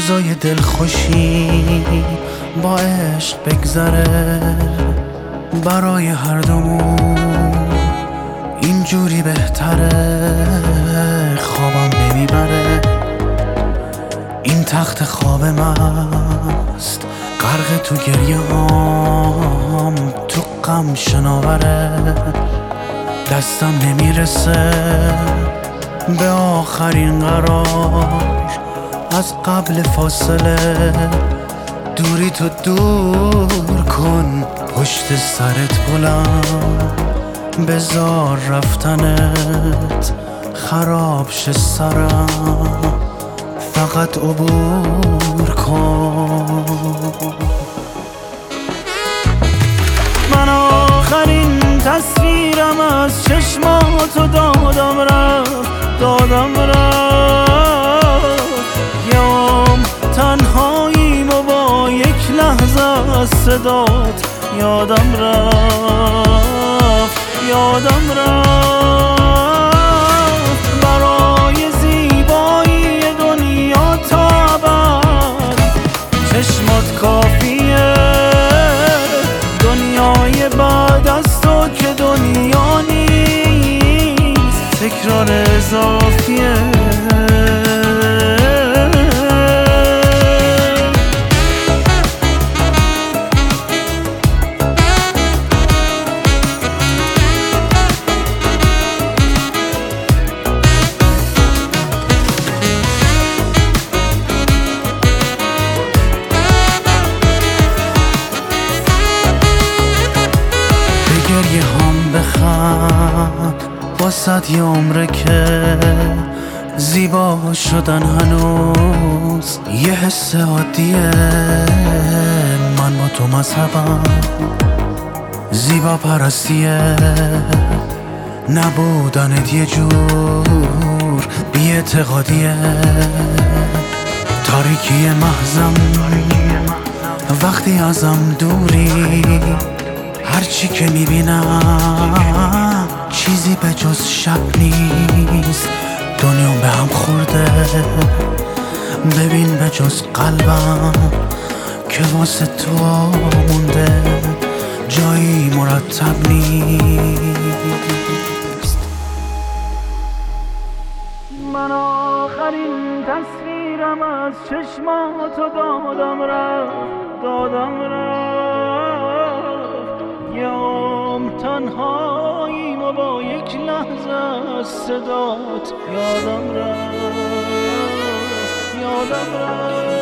روزای دلخوشی با عشق بگذره، برای هر دومون اینجوری بهتره. خوابم نمیبره این تخت خواب مست، غرق تو گریه هام، تو غم شناوره. دستم نمیرسه به آخرین قرار، از قبل فاصله دوری تو دور کن، پشت سرت بلند بذار رفتنت خراب شه سرم، فقط عبور کن. من آخرین تصویرم از چشماتو دادم رفت، یام تنهاییم و با یک لحظه از صدات یادم رفت. برای زیبایی دنیا تا ابد چشمات کافیه، دنیای بعد از تو که دنیا نیست، تکرار اضافیه. گریه هم بخند واسد یه عمره که زیبا شدن هنوز یه حس عادیه. من با تو مذهبم زیبا پرستیه، نبودنت یه جور بی اعتقادیه. تاریکی محضم وقتی ازم دوری، هرچی که میبینم چیزی به جز شب نیست. دنیا به هم خورده، ببین به جز قلبم که واسه تو مونده جایی مرتب نیست. من آخرین تصویرم از چشماتو دادم رفت، یام تنهاییم و با یک لحظه از صدات یادم رفت.